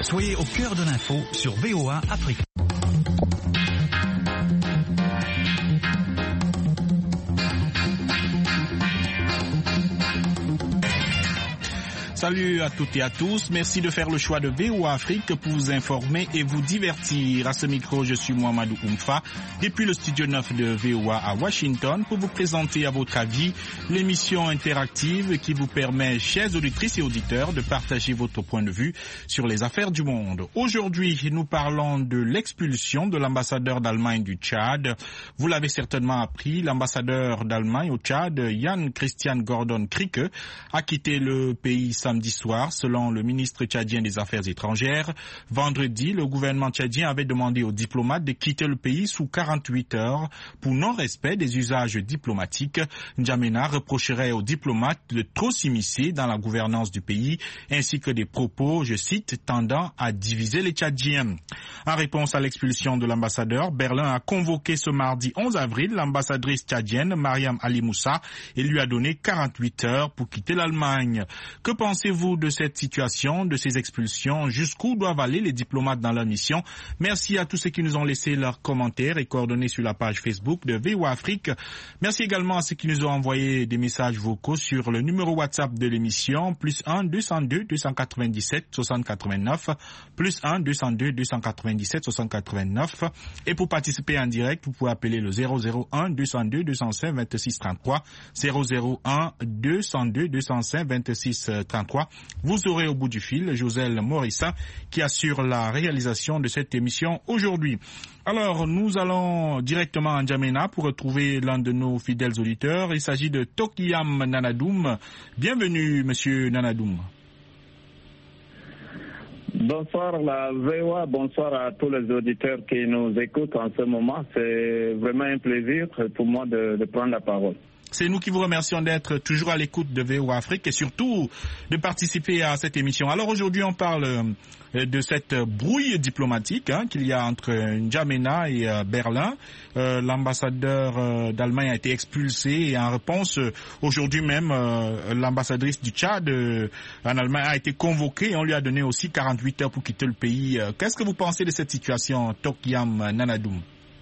Soyez au cœur de l'info sur VOA Afrique. Salut à toutes et à tous, merci de faire le choix de VOA Afrique pour vous informer et vous divertir. À ce micro, je suis Mohamedou Oumfa, depuis le studio 9 de VOA à Washington, pour vous présenter à votre avis l'émission interactive qui vous permet, chers auditrices et auditeurs, de partager votre point de vue sur les affaires du monde. Aujourd'hui, nous parlons de l'expulsion de l'ambassadeur d'Allemagne du Tchad. Vous l'avez certainement appris, l'ambassadeur d'Allemagne au Tchad, Jan Christian Gordon Krikke, a quitté le pays samedi soir, selon le ministre tchadien des Affaires étrangères. Vendredi, le gouvernement tchadien avait demandé aux diplomates de quitter le pays sous 48 heures pour non-respect des usages diplomatiques. N'Djamena reprocherait aux diplomates de trop s'immiscer dans la gouvernance du pays, ainsi que des propos, je cite, tendant à diviser les Tchadiens. En réponse à l'expulsion de l'ambassadeur, Berlin a convoqué ce mardi 11 avril l'ambassadrice tchadienne Mariam Ali Moussa et lui a donné 48 heures pour quitter l'Allemagne. Que pensez-vous de cette situation, de ces expulsions? Jusqu'où doivent aller les diplomates dans leur mission? Merci à tous ceux qui nous ont laissé leurs commentaires et coordonnées sur la page Facebook de VOA Afrique. Merci également à ceux qui nous ont envoyé des messages vocaux sur le numéro WhatsApp de l'émission, +1 202 297 60 89, +1 202 297 60 89. Et pour participer en direct, vous pouvez appeler le 001 202 205 26 33, 001 202 205 26 33. Vous aurez au bout du fil Joselle Morissa qui assure la réalisation de cette émission aujourd'hui. Alors, nous allons directement à N'Djamena pour retrouver l'un de nos fidèles auditeurs. Il s'agit de Tokiyam Nanadoum. Bienvenue, monsieur Nanadoum. Bonsoir la VOA, bonsoir à tous les auditeurs qui nous écoutent en ce moment. C'est vraiment un plaisir pour moi de prendre la parole. C'est nous qui vous remercions d'être toujours à l'écoute de VOA Afrique et surtout de participer à cette émission. Alors aujourd'hui, on parle de cette brouille diplomatique qu'il y a entre N'Djamena et Berlin. L'ambassadeur d'Allemagne a été expulsé et en réponse, aujourd'hui même, l'ambassadrice du Tchad en Allemagne a été convoquée et on lui a donné aussi 48 heures pour quitter le pays. Qu'est-ce que vous pensez de cette situation, Tokiyam Nanadoum?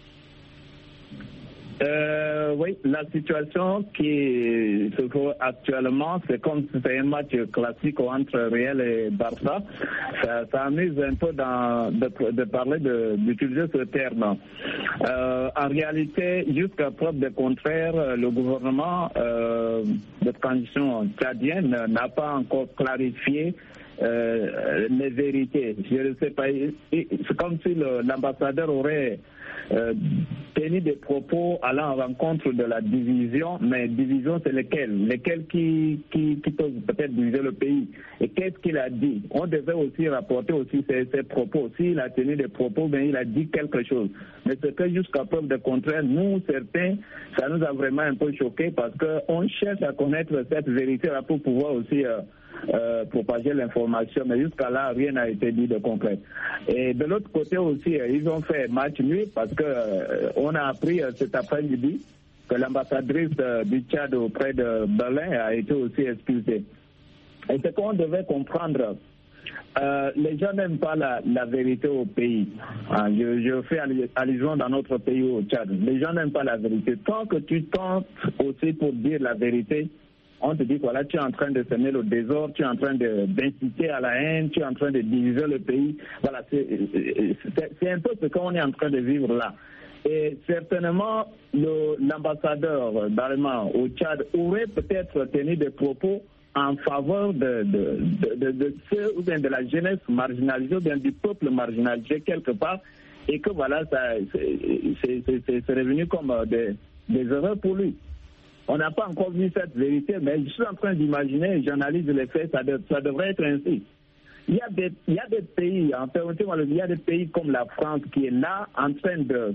Oui, la situation qui se trouve actuellement, c'est comme si c'était un match classique entre Real et Barça. Ça amuse un peu de parler d'utiliser ce terme. En réalité, jusqu'à preuve de contraire, le gouvernement de transition tchadienne n'a pas encore clarifié les vérités. Je ne sais pas, c'est comme si l'ambassadeur aurait tenu des propos allant à l'encontre de la division, mais division c'est lesquels qui peuvent peut-être diviser le pays. Et qu'est-ce qu'il a dit? On devait aussi rapporter aussi ses propos. S'il a tenu des propos, bien il a dit quelque chose. Mais c'est que jusqu'à preuve de contraire, nous certains, ça nous a vraiment un peu choqués parce qu'on cherche à connaître cette vérité-là pour pouvoir aussi propager l'information, mais jusqu'à là, rien n'a été dit de concret. Et de l'autre côté aussi, ils ont fait match nuit parce que on a appris cet après-midi que l'ambassadrice du Tchad auprès de Berlin a été aussi expulsée. Et c'est qu'on devait comprendre. Les gens n'aiment pas la vérité au pays. Je fais allusion dans notre pays au Tchad. Les gens n'aiment pas la vérité. Tant que tu tentes aussi pour dire la vérité, on te dit voilà, tu es en train de semer le désordre, tu es en train d'inciter à la haine, tu es en train de diviser le pays. Voilà, c'est un peu ce qu'on est en train de vivre là. Et certainement, l'ambassadeur d'Allemagne au Tchad aurait peut-être tenu des propos en faveur de ceux ou bien de la jeunesse marginalisée ou bien du peuple marginalisé quelque part, et que voilà, c'est revenu comme des erreurs pour lui. On n'a pas encore vu cette vérité, mais je suis en train d'imaginer, j'analyse les faits, ça devrait être ainsi. Il y a des pays, en fait, il y a des pays comme la France qui est là en train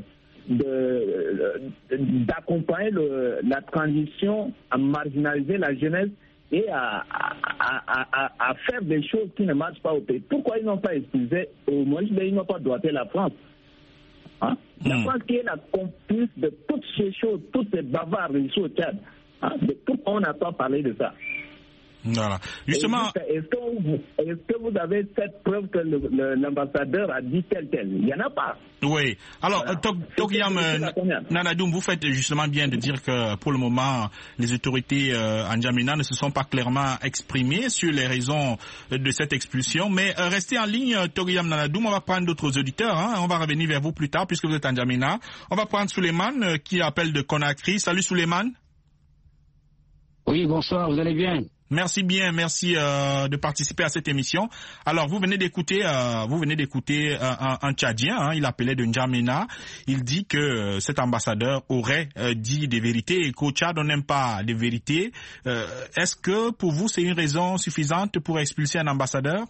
d'accompagner la transition, à marginaliser la jeunesse et à faire des choses qui ne marchent pas au pays. Pourquoi ils n'ont pas excusé, au moins ils n'ont pas doigté la France? La France qui est la complice de toutes ces choses, toutes ces bavards ici au Tchad. Pourquoi on n'a pas parlé de ça? Voilà. Justement. Est-ce que vous avez cette preuve que l'ambassadeur a dit tel? Il n'y en a pas. Oui. Alors, voilà. Tokyam Nanadoum, vous faites justement bien de dire que pour le moment, les autorités en N'Djamena ne se sont pas clairement exprimées sur les raisons de cette expulsion. Mais restez en ligne, Tokyam Nanadoum. On va prendre d'autres auditeurs. On va revenir vers vous plus tard puisque vous êtes en N'Djamena. On va prendre Suleiman qui appelle de Conakry. Salut Suleiman. Oui, bonsoir. Vous allez bien? Merci bien, merci de participer à cette émission. Alors, vous venez d'écouter un Tchadien, il appelait de N'Djamena. Il dit que cet ambassadeur aurait dit des vérités et qu'au Tchad, on n'aime pas les vérités. Est-ce que pour vous, c'est une raison suffisante pour expulser un ambassadeur?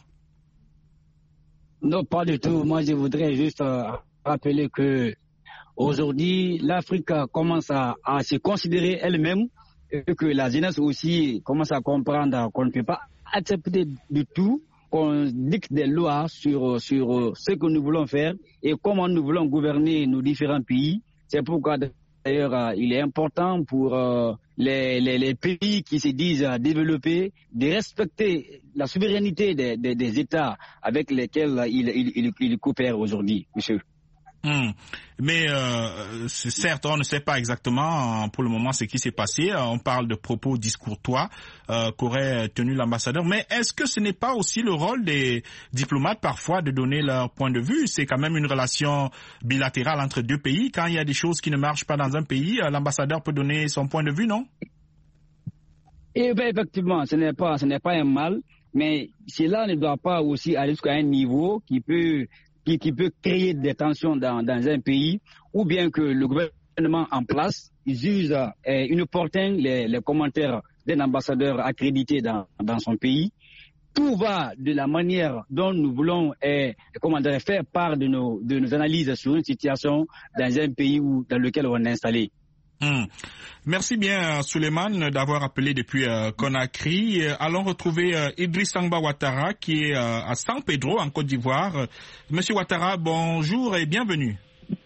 Non, pas du tout. Moi, je voudrais juste rappeler que aujourd'hui, l'Afrique commence à se considérer elle-même, et que la jeunesse aussi commence à comprendre qu'on ne peut pas accepter du tout qu'on dicte des lois sur ce que nous voulons faire et comment nous voulons gouverner nos différents pays. C'est pourquoi d'ailleurs il est important pour les pays qui se disent développés de respecter la souveraineté des États avec lesquels ils coopèrent aujourd'hui, monsieur. Mais certes, on ne sait pas exactement pour le moment ce qui s'est passé. On parle de propos discourtois qu'aurait tenu l'ambassadeur. Mais est-ce que ce n'est pas aussi le rôle des diplomates parfois de donner leur point de vue? C'est quand même une relation bilatérale entre deux pays. Quand il y a des choses qui ne marchent pas dans un pays, l'ambassadeur peut donner son point de vue, non? Eh bien, effectivement, ce n'est pas un mal, mais cela ne doit pas aussi aller jusqu'à un niveau qui peut créer des tensions dans un pays, ou bien que le gouvernement en place juge inopportun les commentaires d'un ambassadeur accrédité dans son pays. Tout va de la manière dont nous voulons faire part de nos analyses sur une situation dans un pays dans lequel on est installé. Merci bien Suleiman d'avoir appelé depuis Conakry. Allons retrouver Idriss Sangba Ouattara qui est à San Pedro en Côte d'Ivoire. Monsieur Ouattara, bonjour et bienvenue.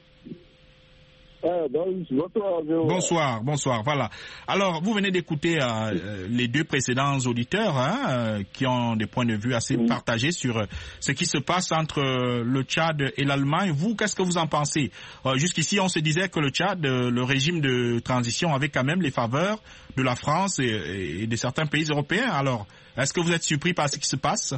Bonsoir, voilà. Alors, vous venez d'écouter les deux précédents auditeurs qui ont des points de vue assez partagés sur ce qui se passe entre le Tchad et l'Allemagne. Vous, qu'est-ce que vous en pensez? Jusqu'ici, on se disait que le Tchad, le régime de transition avait quand même les faveurs de la France et de certains pays européens. Alors, est-ce que vous êtes surpris par ce qui se passe?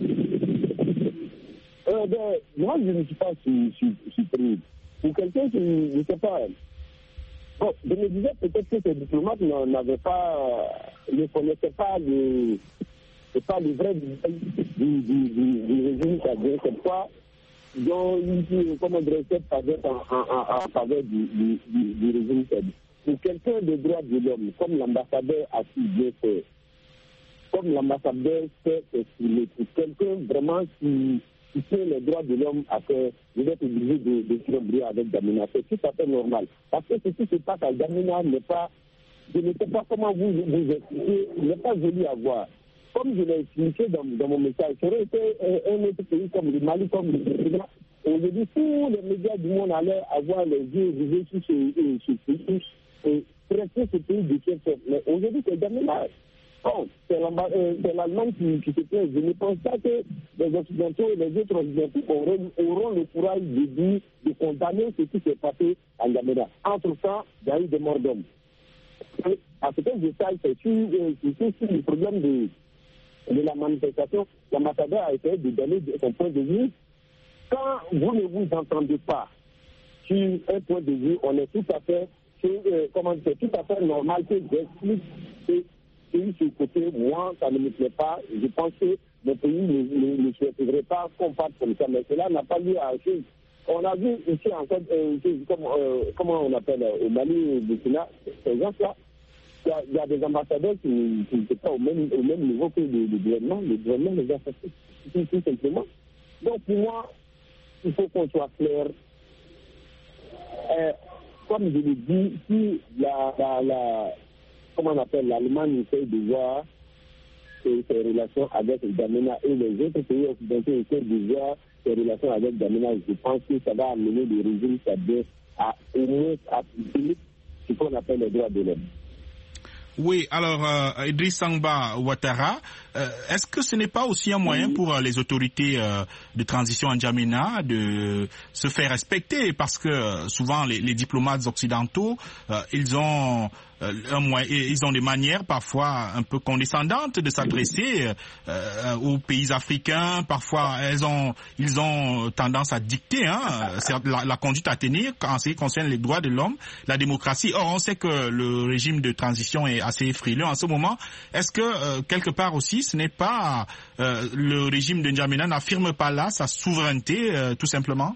Moi, je ne suis pas surpris. Pour quelqu'un qui ne sait pas, bon, je me disais peut-être que ces diplomates ne connaissaient pas le vrai visage du régime tchadien. C'est quoi dont ils dressaient en faveur du régime tchadien. Pour quelqu'un de droits de l'homme, comme l'ambassadeur a su bien faire, comme l'ambassadeur sait s'exprimer, pour quelqu'un vraiment qui tient les droits de l'homme à faire, vous êtes obligé de tirer avec N'Djamena. C'est tout à fait normal. Parce que ce qui se passe à N'Djamena je ne sais pas comment vous expliquer, n'est pas joli à voir. Comme je l'ai expliqué dans mon message, ça aurait été un autre pays comme le Mali, comme le Burkina. Aujourd'hui, tous les médias du monde allaient avoir les yeux rivés sur ce pays et traiter ce pays de quelque sorte. Mais aujourd'hui, c'est N'Djamena. Bon, c'est l'Allemagne qui se plaît. Je ne pense pas que les Occidentaux et les autres Occidentaux auront le courage de condamner ce qui s'est passé à N'Djamena. Entre-temps, il y a eu des morts d'hommes. À ce que je sache, c'est sur le problème de la manifestation. L'ambassadeur a essayé de donner son point de vue. Quand vous ne vous entendez pas sur un point de vue, on est tout à fait normal que j'explique que ce côté, moi, ça ne me plaît pas. Je pense que le pays ne souhaiterait pas qu'on parte comme ça. Mais cela n'a pas lieu à chose. On a vu ici, en fait, comment on appelle, au Mali, au Burkina, ces gens-là, il y a des ambassadeurs qui ne sont pas au même niveau que le gouvernement. Le gouvernement les a fait tout simplement. Donc, pour moi, il faut qu'on soit clair. Comme je l'ai dit, si comment on appelle, l'Allemagne essaie de voir ses relations avec N'Djamena et les autres pays occidentaux essaient de voir ses relations avec N'Djamena, je pense que ça va amener le régime tchadien à au moins appliquer ce qu'on appelle les droits de l'homme. Oui, alors Idriss Sangba Ouattara, est-ce que ce n'est pas aussi un moyen pour les autorités de transition en N'Djamena de se faire respecter? Parce que souvent les diplomates occidentaux, ils ont des manières parfois un peu condescendantes de s'adresser aux pays africains. Parfois, ils ont tendance à dicter la conduite à tenir en ce qui concerne les droits de l'homme, la démocratie. Or, on sait que le régime de transition est assez frileux en ce moment. Est-ce que quelque part aussi, ce n'est pas le régime de N'Djamena n'affirme pas là sa souveraineté, tout simplement?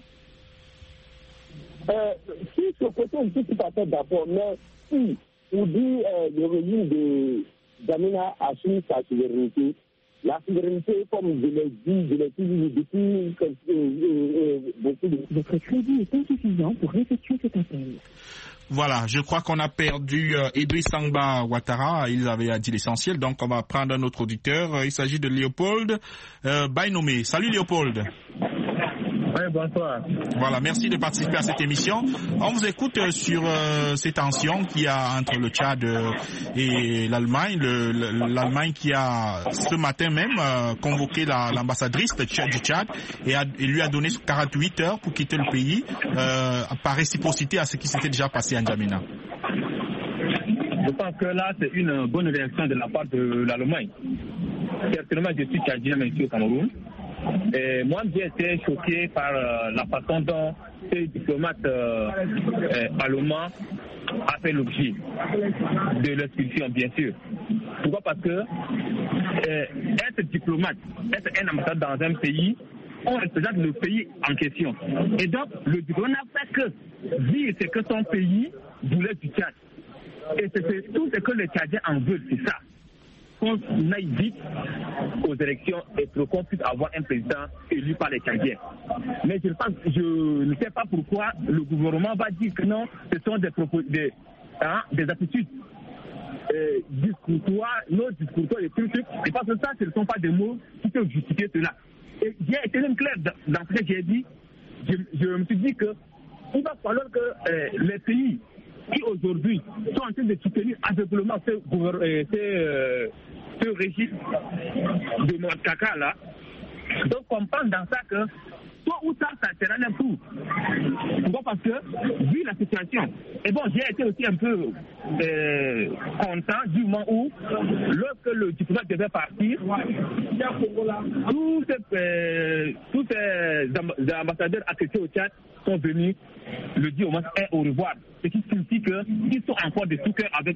Si ce côté, je suis tout à fait d'accord, mais si on dit le régime de N'Djamena assume sa souveraineté, la souveraineté, comme je l'ai dit depuis beaucoup de... Votre crédit est insuffisant pour effectuer cet appel. Voilà, je crois qu'on a perdu Idriss Sangba Ouattara, il avait dit l'essentiel, donc on va prendre un autre auditeur. Il s'agit de Léopold Bainomé. Salut Léopold. Oui, bonsoir. Voilà, merci de participer à cette émission. On vous écoute sur ces tensions qu'il y a entre le Tchad et l'Allemagne. L'Allemagne qui a ce matin même convoqué l'ambassadrice du Tchad et lui a donné 48 heures pour quitter le pays par réciprocité à ce qui s'était déjà passé à N'Djamena. Je pense que là, c'est une bonne réaction de la part de l'Allemagne. Certainement, je suis tchadien, mais ici au Cameroun. Et moi, j'ai été choqué par la façon dont ces diplomates allemands a fait l'objet de l'expulsion, bien sûr. Pourquoi? Parce que être diplomate, être un ambassadeur dans un pays, on représente le pays en question. Et donc, le diplomate n'a fait que dire ce que son pays voulait du Tchad. Et c'est tout ce que les Tchadiens en veulent, c'est ça. Qu'on aille vite aux élections et qu'on puisse avoir un président élu par les Tchadiens. Mais je ne sais pas pourquoi le gouvernement va dire que non, ce sont des attitudes discourtoires, non discourtoires, et tout. Et parce que ça, ce ne sont pas des mots qui peuvent justifier cela. Et j'ai été même clair dans ce que j'ai dit. Je me suis dit qu'il va falloir que les pays qui aujourd'hui sont en train de soutenir aveuglément ce régime de Mouakaka là, donc comprendre dans ça que soit ou ça sera un coup. Pourquoi? Parce que vu la situation, et bon, j'ai été aussi un peu content du moment où, lorsque le diplomate devait partir, tous ces ambassadeurs accrédités au Tchad sont venus le dire au moins au revoir. Ce qui signifie qu'ils sont encore de tout cœur avec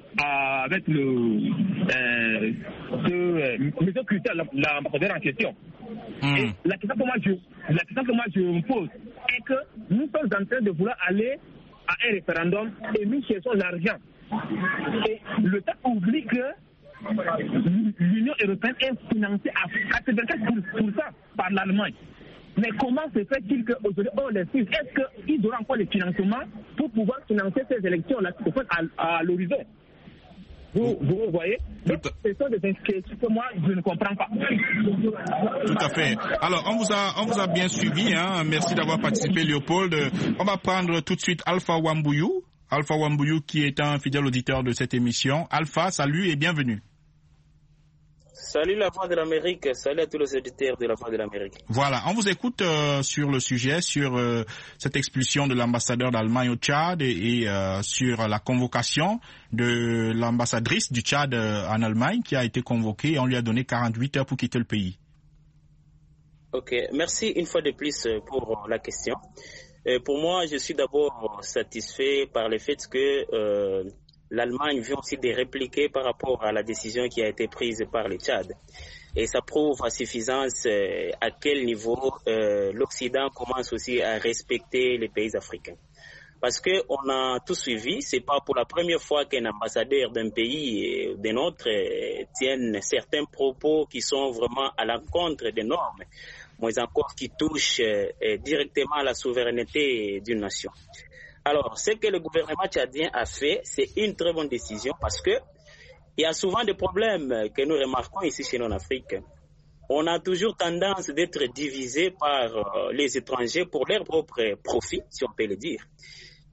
monsieur Christian, l'ambassadeur en question. Et la question que moi je me pose est que nous sommes en train de vouloir aller à un référendum et nous cherchons l'argent. Et le temps oublie que l'Union européenne est financée à 84% par l'Allemagne. Mais comment se fait-il qu'aujourd'hui on les suit? Est-ce qu'ils auront encore les financements pour pouvoir financer ces élections-là qui se font à l'horizon? Vous voyez? Donc, ce sont des questions que moi, je ne comprends pas. Tout à fait. Alors, on vous a bien suivi. Merci d'avoir participé, Léopold. On va prendre tout de suite Alpha Wambouyou. Alpha Wambouyou qui est un fidèle auditeur de cette émission. Alpha, salut et bienvenue. Salut la Voix de l'Amérique, salut à tous les auditeurs de la Voix de l'Amérique. Voilà, on vous écoute sur le sujet, sur cette expulsion de l'ambassadeur d'Allemagne au Tchad et sur la convocation de l'ambassadrice du Tchad en Allemagne qui a été convoquée et on lui a donné 48 heures pour quitter le pays. Ok, merci une fois de plus pour la question. Pour moi, je suis d'abord satisfait par le fait que l'Allemagne vient aussi de répliquer par rapport à la décision qui a été prise par le Tchad. Et ça prouve à suffisance à quel niveau l'Occident commence aussi à respecter les pays africains. Parce qu'on a tout suivi, c'est pas pour la première fois qu'un ambassadeur d'un pays ou d'un autre tienne certains propos qui sont vraiment à l'encontre des normes, mais encore qui touchent directement à la souveraineté d'une nation. Alors, ce que le gouvernement tchadien a fait, c'est une très bonne décision parce que il y a souvent des problèmes que nous remarquons ici chez nous en Afrique. On a toujours tendance d'être divisé par les étrangers pour leur propre profit, si on peut le dire.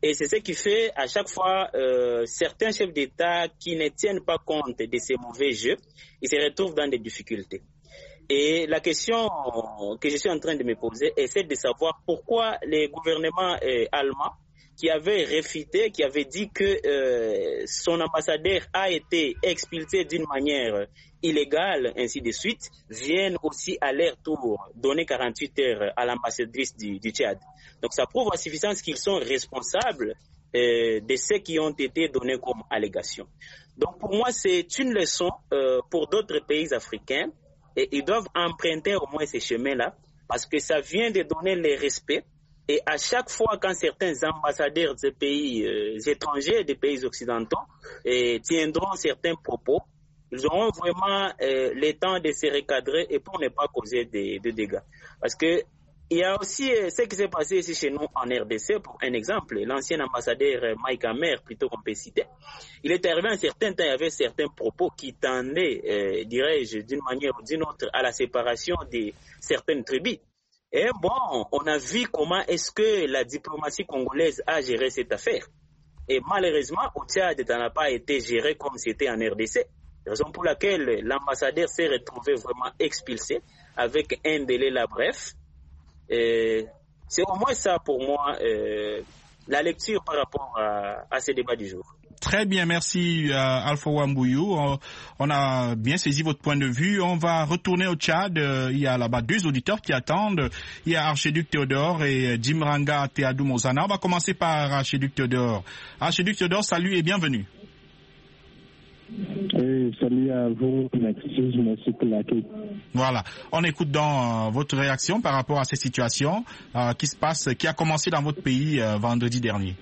Et c'est ce qui fait à chaque fois certains chefs d'État qui ne tiennent pas compte de ces mauvais jeux, ils se retrouvent dans des difficultés. Et la question que je suis en train de me poser est celle de savoir pourquoi les gouvernements allemands qui avaient réfuté, qui avaient dit que son ambassadeur a été expulsé d'une manière illégale, ainsi de suite, viennent aussi à leur tour donner 48 heures à l'ambassadrice du Tchad. Donc ça prouve à suffisance qu'ils sont responsables de ce qui ont été donnés comme allégations. Donc pour moi, c'est une leçon pour d'autres pays africains. Et ils doivent emprunter au moins ces chemins-là, parce que ça vient de donner le respect. Et à chaque fois, quand certains ambassadeurs des pays étrangers, des pays occidentaux, tiendront certains propos, ils auront vraiment le temps de se recadrer et pour ne pas causer de dégâts. Parce que il y a aussi ce qui s'est passé ici chez nous en RDC, pour un exemple, l'ancien ambassadeur Mike Hammer, plutôt qu'on peut citer, il est arrivé un certain temps, il y avait certains propos qui tendaient, dirais-je, d'une manière ou d'une autre, à la séparation de certaines tribus. Et bon, on a vu comment est-ce que la diplomatie congolaise a géré cette affaire. Et malheureusement, au Tchad, ça n'a pas été géré comme c'était en RDC. Raison pour laquelle l'ambassadeur s'est retrouvé vraiment expulsé avec un délai là bref. C'est au moins ça pour moi la lecture par rapport à ce débat du jour. Très bien, merci Alpha Wambouyou. On a bien saisi votre point de vue. On va retourner au Tchad. Il y a là-bas 2 auditeurs qui attendent. Il y a Archiduc Théodore et Djimranga Théadou Mozana. On va commencer par Archiduc Théodore. Archiduc Théodore, salut et bienvenue. Salut à vous, merci pour l'accueil. Voilà, on écoute donc votre réaction par rapport à cette situation qui a commencé dans votre pays vendredi dernier.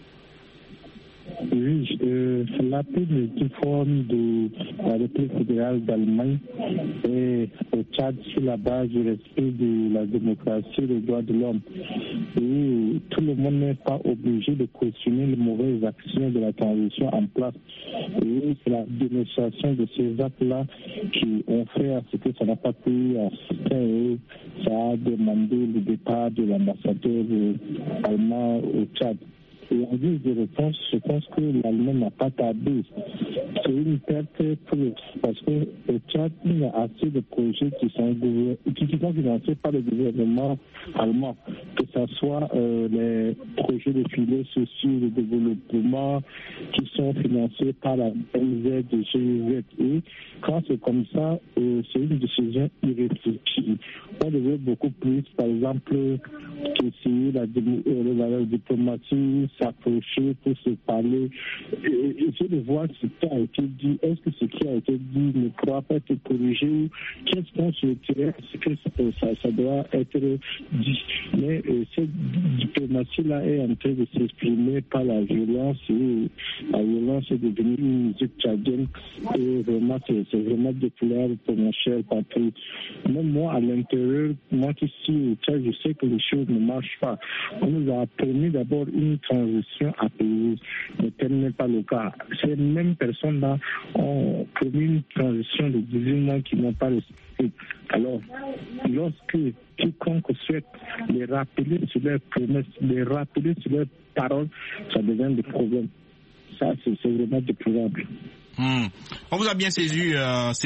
Oui, l'appel multiforme de la République fédérale d'Allemagne et au Tchad sur la base du respect de la démocratie et des droits de l'homme. Et tout le monde n'est pas obligé de cautionner les mauvaises actions de la transition en place. Et c'est la démonstration de ces actes-là qui ont fait à ce que ça n'a pas pu assister et ça a demandé le départ de l'ambassadeur allemand au Tchad. Et en guise de réponse, je pense que l'Allemagne n'a pas tardé. C'est une perte parce que au Tchad, il y a assez de projets qui sont financés par le gouvernement allemand, que ce soit les projets de filets sociaux de développement qui sont financés par la MZ de GIZ. Et quand c'est comme ça, c'est une décision irréfléchie. On devrait beaucoup plus, par exemple, essayer la diplomatie, s'approcher pour se parler, essayer de voir ce qui a été dit. Est-ce que ce qui a été dit ne pourra pas être corrigé ou qu'est-ce qu'on se dirait? Est-ce que ça doit être dit? Mais cette diplomatie-là est en train de s'exprimer par la violence et la violence est devenue une musique tchadienne et vraiment c'est vraiment déplorable pour mon cher Patrick. Même moi à l'intérieur, moi qui suis au Tchad, je sais que les choses ne marchent pas. On nous a promis d'abord une transition apaisée, mais tel n'est pas le cas. Ces mêmes personnes-là ont promis une transition de 18 mois qui n'ont pas respecté. Alors, lorsque quiconque souhaite les rappeler sur leurs promesses, les rappeler sur leurs paroles, ça devient des problèmes. Ça, c'est vraiment déplorable. On vous a bien saisi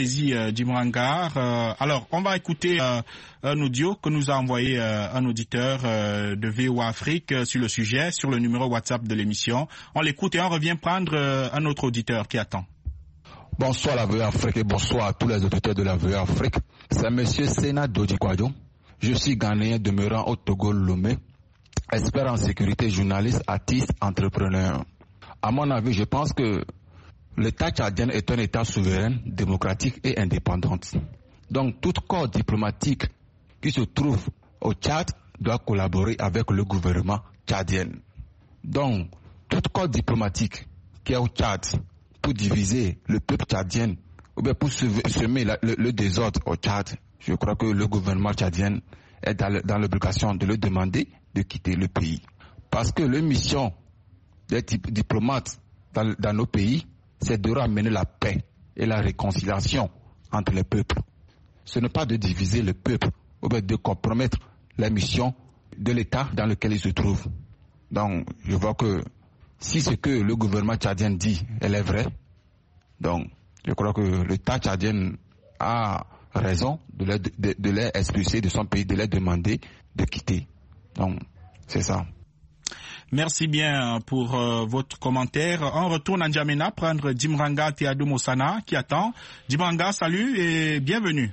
Djimranga. Alors, on va écouter un audio que nous a envoyé un auditeur de VOA Afrique sur le sujet, sur le numéro WhatsApp de l'émission. On l'écoute et on revient prendre un autre auditeur qui attend. Bonsoir la VOA Afrique et bonsoir à tous les auditeurs de la VOA Afrique. C'est monsieur Sena Dodikwadjo. Je suis Ghanéen demeurant au Togo Lomé, expert en sécurité, journaliste, artiste, entrepreneur. À mon avis, je pense que l'État tchadien est un État souverain, démocratique et indépendant. Donc, tout corps diplomatique qui se trouve au Tchad doit collaborer avec le gouvernement tchadien. Donc, tout corps diplomatique qui est au Tchad pour diviser le peuple tchadien ou bien pour semer le désordre au Tchad, je crois que le gouvernement tchadien est dans l'obligation de le demander de quitter le pays. Parce que la mission des diplomates dans nos pays, c'est de ramener la paix et la réconciliation entre les peuples. Ce n'est pas de diviser le peuple ou bien de compromettre la mission de l'État dans lequel il se trouve. Donc, je vois que si ce que le gouvernement tchadien dit, elle est vraie, donc je crois que l'État tchadien a raison de les expulser de son pays, de les demander de quitter. Donc, c'est ça. Merci bien pour votre commentaire. On retourne à N'Djamena prendre Dimranga Théadou Mossana qui attend. Dimranga, salut et bienvenue.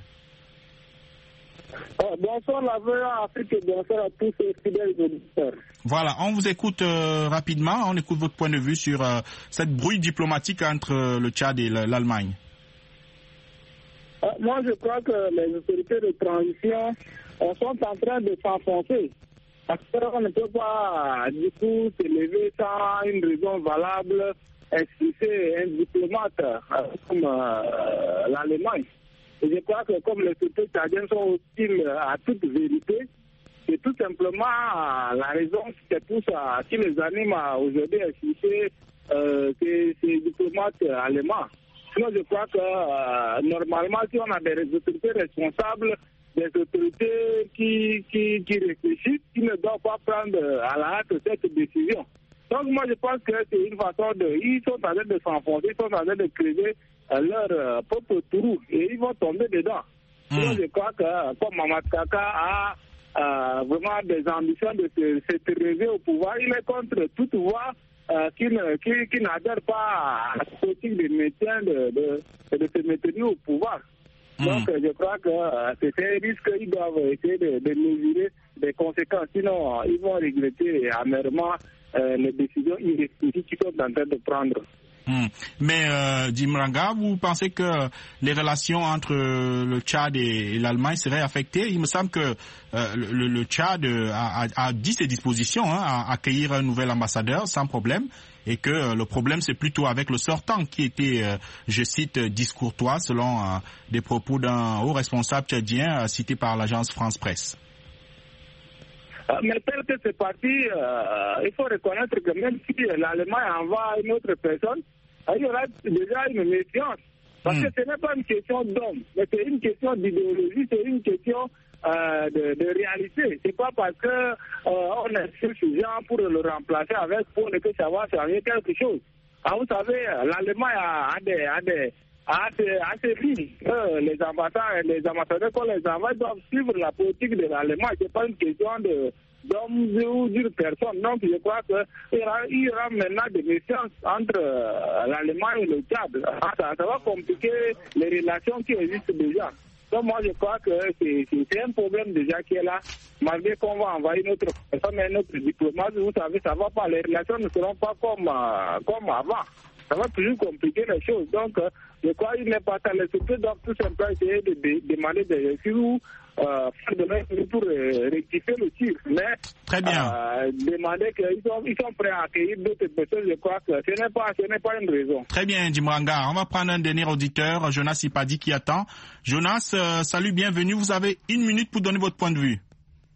Bonsoir la VOA Afrique et bonsoir à tous les fidèles auditeurs. Voilà, on vous écoute rapidement, on écoute votre point de vue sur cette brouille diplomatique entre le Tchad et l'Allemagne. Moi, je crois que les autorités de transition sont en train de s'enfoncer. Parce qu'on ne peut pas, du coup, se lever sans une raison valable, expulser un diplomate comme l'Allemagne. Et je crois que comme les autorités tchadiennes sont hostiles à toute vérité, c'est tout simplement la raison qui les anime à aujourd'hui expulser ces diplomates allemands. Sinon, je crois que normalement, si on a des autorités responsables, des autorités qui réfléchissent, qui ne doivent pas prendre à la hâte cette décision. Donc moi je pense que c'est une façon ils sont en train de s'enfoncer, ils sont en train de creuser leur propre trou et ils vont tomber dedans. Donc je crois que comme Mamad Kaka a vraiment des ambitions de se relever au pouvoir, il est contre toute voie qui n'adhère pas à la politique de maintien de se maintenir au pouvoir. Donc, je crois que c'est un risque qu'ils doivent essayer de mesurer des conséquences. Sinon, ils vont regretter amèrement les décisions irréfléchies qu'ils sont en train de prendre. Mais, Dimranga, vous pensez que les relations entre le Tchad et l'Allemagne seraient affectées? Il me semble que le Tchad a dit ses dispositions à accueillir un nouvel ambassadeur sans problème. Et que le problème, c'est plutôt avec le sortant qui était, je cite, discourtois selon des propos d'un haut responsable tchadien cité par l'agence France Presse. Mais tel que c'est parti, il faut reconnaître que même si l'Allemagne envoie une autre personne, il y aura déjà une méfiance. Parce que ce n'est pas une question d'homme, mais c'est une question d'idéologie, c'est une question de réalité. C'est pas parce que on est suffisant pour le remplacer avec pour que ça va changer quelque chose. Alors, vous savez, l'Allemagne a assez vite. Les ambassadeurs qu'on les envoie doivent suivre la politique de l'Allemagne. C'est pas une question d'homme ou d'une personne. Donc je crois qu'il y aura maintenant des méfiances entre l'Allemagne et le Tchad. Ça va compliquer les relations qui existent déjà. Donc moi je crois que c'est un problème déjà qui est là. Malgré qu'on va envoyer notre personne et notre diplomate, vous savez, ça va pas. Les relations ne seront pas comme avant. Ça va toujours compliquer les choses. Donc je crois qu'il n'est pas temps. Les sociétés doivent tout simplement essayer de demander des excuses ou faire de même pour rectifier le tir. Mais très bien. Demander qu'ils sont prêts à accueillir d'autres personnes, je crois que ce n'est pas une raison. Très bien, Dimranga. On va prendre un dernier auditeur, Jonas Ipadi, qui attend. Jonas, salut, bienvenue. Vous avez 1 minute pour donner votre point de vue.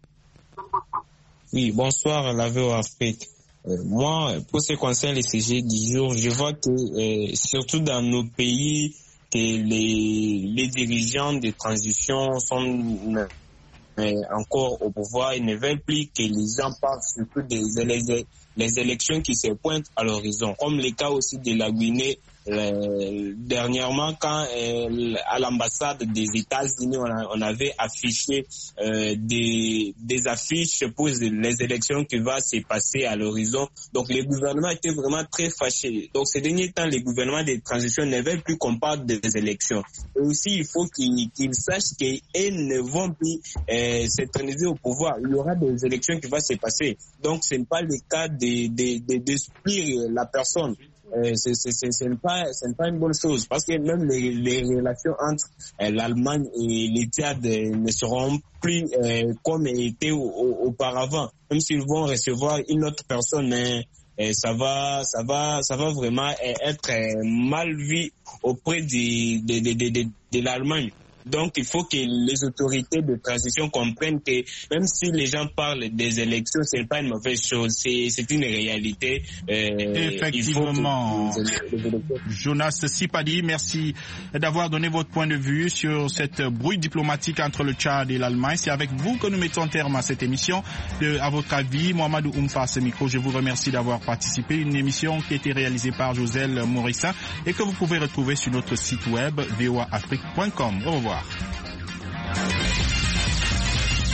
Oui, bonsoir, la VOA Afrique. Moi, pour ce qui concerne les CG du jour, je vois que surtout dans nos pays, que les dirigeants de transition sont encore au pouvoir. Ils ne veulent plus que les gens parlent surtout les élections qui se pointent à l'horizon, comme le cas aussi de la Guinée. Dernièrement, quand à l'ambassade des États-Unis, on avait affiché des affiches pour les élections qui vont se passer à l'horizon. Donc, les gouvernements étaient vraiment très fâchés. Donc, ces derniers temps, les gouvernements de transition ne veulent plus qu'on parle des élections. Et aussi, il faut qu'ils sachent qu'ils ne vont plus s'éterniser au pouvoir. Il y aura des élections qui vont se passer. Donc, ce n'est pas le cas d'exclure la personne. Ce n'est pas une bonne chose parce que même les relations entre l'Allemagne et les Tchad ne seront plus comme étaient auparavant. Même s'ils vont recevoir une autre personne, ça va vraiment être mal vu auprès de l'Allemagne. Donc il faut que les autorités de transition comprennent que même si les gens parlent des élections, c'est pas une mauvaise chose, c'est une réalité. Effectivement. Jonas Sipadi, merci d'avoir donné votre point de vue sur cette brouille diplomatique entre le Tchad et l'Allemagne. C'est avec vous que nous mettons terme à cette émission. À votre avis, Mohamedou Oumfa, ce micro, je vous remercie d'avoir participé. Une émission qui a été réalisée par Joselle Morissin et que vous pouvez retrouver sur notre site web voaafrique.com. Au revoir.